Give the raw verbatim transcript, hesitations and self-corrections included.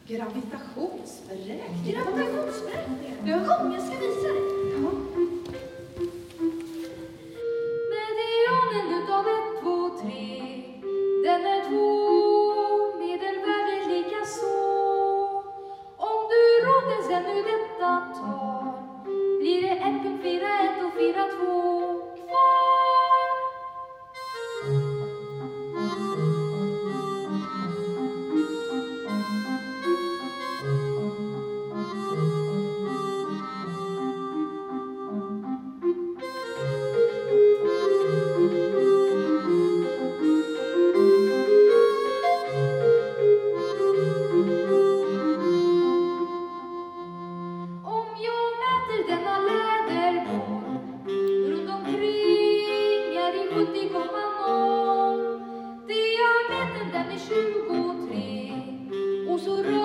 Gravitationsberäkning. Gravitationsberäkning? Ja. Kom, jag ska visa dig. Ja. Medianen utav ett, två, tre. Den är två, medelvärdet lika så. Om du råder sen nu detta tal, blir det ett punkt fyra ett och fyra två kvar. Om jag mäter denna läderboll runt omkring är i sjuttio komma noll. Diametern den är tjugotre och så rör